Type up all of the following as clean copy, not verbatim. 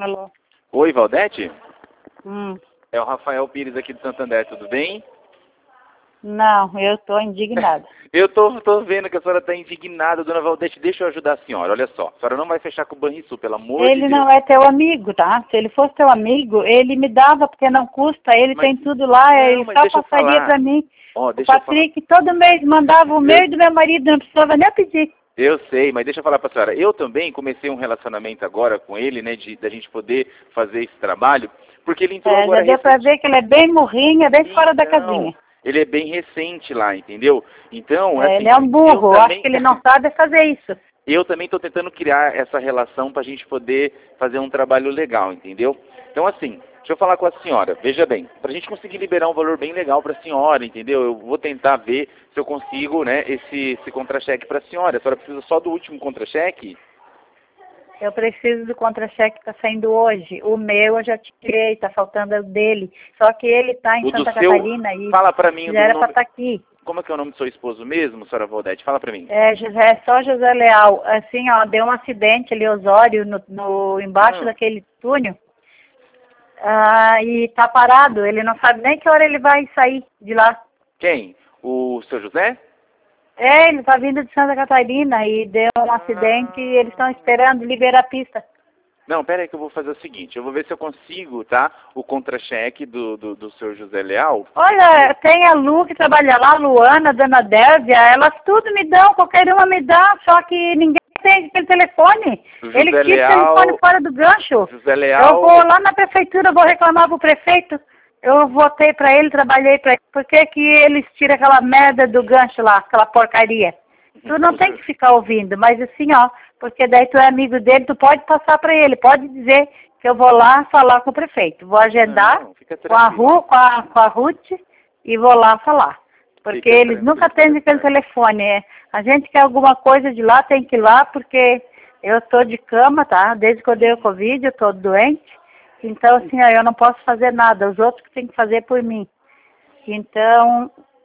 Alô? Oi, Valdete? Hum. É o Rafael Pires aqui do Santander, tudo bem? Não, eu tô indignada. Eu tô vendo que a senhora está indignada, dona Valdete. Deixa eu ajudar a senhora, olha só. A senhora não vai fechar com o Banrisul, pelo amor de Ele Deus. não é teu amigo, tá? Se ele fosse teu amigo, ele me dava, porque não custa, ele Mas- tem tudo lá, Não, ele mas só deixa eu passaria falar. pra mim. Ó, O deixa eu falar. Patrick todo mês mandava o meu e do meu marido, não precisava nem pedir. Eu sei, mas deixa eu falar pra senhora. Eu também comecei um relacionamento agora com ele, né, da gente poder fazer esse trabalho, porque ele entrou É, já agora deu pra ver que ele é bem morrinho, é bem fora da Então, casinha. ele é bem recente lá, entendeu? Então, É, assim, ele é um burro, eu eu acho também, que ele não sabe fazer isso. eu também estou tentando criar essa relação para a gente poder fazer um trabalho legal, entendeu? Então, assim, deixa eu falar com a senhora. Veja bem, para a gente conseguir liberar um valor bem legal para a senhora, entendeu? Eu vou tentar ver se eu consigo, né, esse contra-cheque para a senhora. A senhora precisa só do último contra-cheque? Eu preciso do contra-cheque que está saindo hoje. O meu eu já tirei, está faltando o dele. Só que ele está em O do Santa seu, Catarina e fala para mim já do era para nome. estar aqui. Como é que é o nome do seu esposo mesmo, senhora Valdete? Fala para mim. É, José, só José Leal. Assim, ó, deu um acidente ali, Osório, embaixo daquele túnel. Ah, e tá parado. Ele não sabe nem que hora ele vai sair de lá. Quem? O seu José? É, ele tá vindo de Santa Catarina e deu um acidente e eles estão esperando liberar a pista. Não, pera aí que eu vou fazer o seguinte, eu vou ver se eu consigo, tá, o contra-cheque do senhor José Leal. Olha, tem a Lu que trabalha lá, a Luana, a Dona Dévia, elas tudo me dão, qualquer uma me dá, só que ninguém tem aquele telefone. José Eles tiram o Leal, telefone fora do gancho. José Eu Leal, vou lá na prefeitura, vou reclamar pro prefeito. Eu votei pra ele, trabalhei pra ele. Por que que eles tiram aquela merda do gancho lá, aquela porcaria? Tu não tem que ficar ouvindo, mas assim, ó, porque daí tu é amigo dele, tu pode passar pra ele, pode dizer que eu vou lá falar com o prefeito. Vou agendar Não, fica com a tranquilo. com a Ruth e vou lá falar. Porque Fica eles nunca tranquilo, atendem aquele telefone. A gente quer alguma coisa de lá, tem que ir lá, porque eu tô de cama, tá? Desde que eu dei o Covid, eu tô doente. Então, assim, ó, eu não posso fazer nada. Os outros que têm que fazer por mim. Então,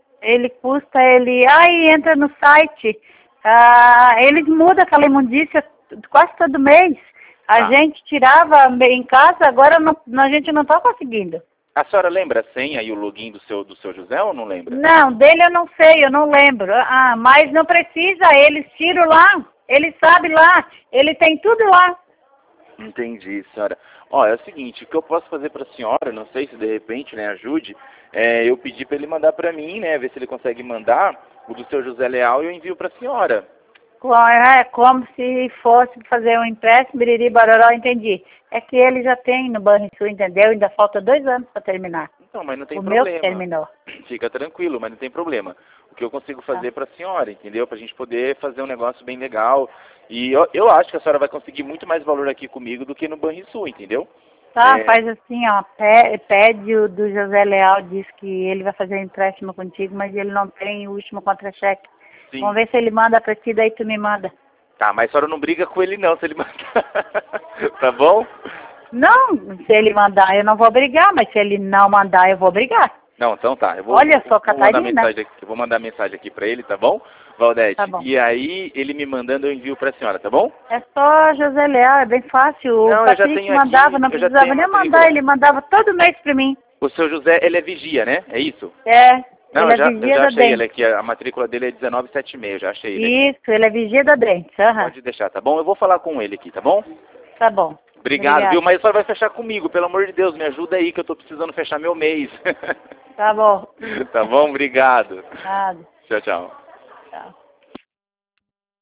ele entra no site. Eles mudam aquela imundícia quase todo mês. A Tá. gente tirava em casa, agora a gente não está conseguindo. A senhora lembra a senha e o login do seu José ou não lembra? Não, dele eu não sei, eu não lembro. Mas não precisa, eles tiram lá. Ele sabe lá, ele tem tudo lá. Entendi, senhora. Ó, é o seguinte, o que eu posso fazer para a senhora, não sei se de repente, né, ajude, eu pedi para ele mandar para mim, né, ver se ele consegue mandar o do seu José Leal e eu envio para a senhora. É como se fosse fazer um empréstimo, biriri, baroró, entendi. É que ele já tem no Banrisul, entendeu? Ainda falta 2 anos para terminar. Então, mas não tem O meu problema. que terminou. Fica tranquilo, mas não tem problema. O que eu consigo fazer para a senhora, entendeu? Para a gente poder fazer um negócio bem legal. E eu acho que a senhora vai conseguir muito mais valor aqui comigo do que no Banrisul, entendeu? Tá, faz assim, ó, pede o do José Leal, diz que ele vai fazer um empréstimo contigo, mas ele não tem o último contra-cheque. Sim. Vamos ver se ele manda pra ti, daí tu me manda. Tá, mas a senhora não briga com ele não, se ele mandar. Tá bom? Não, se ele mandar eu não vou brigar, mas se ele não mandar eu vou brigar. Não, então tá. Eu vou, Olha só, vou mandar Catarina. mensagem aqui, eu vou mandar mensagem aqui pra ele, tá bom, Valdete? Tá bom. E aí, ele me mandando, eu envio pra senhora, tá bom? É só José Leal, é bem fácil. O Não, eu já Patrick tenho mandava, aqui, não eu já precisava tenho nem a matrícula. mandar, ele mandava todo mês pra mim. O seu José, ele é vigia, né? É isso? É, Não, ele é eu vigia já da achei ele Dente. aqui, a matrícula dele é 1976, eu já achei ele aqui. Isso, ele é vigia da Dente. Pode deixar, tá bom? Eu vou falar com ele aqui, tá bom? Tá bom. Obrigado, Obrigada. viu? Mas a senhora vai fechar comigo, pelo amor de Deus, me ajuda aí que eu tô precisando fechar meu mês. Tá bom. Tá bom? Obrigado. Nada. Tchau, tchau. Tchau.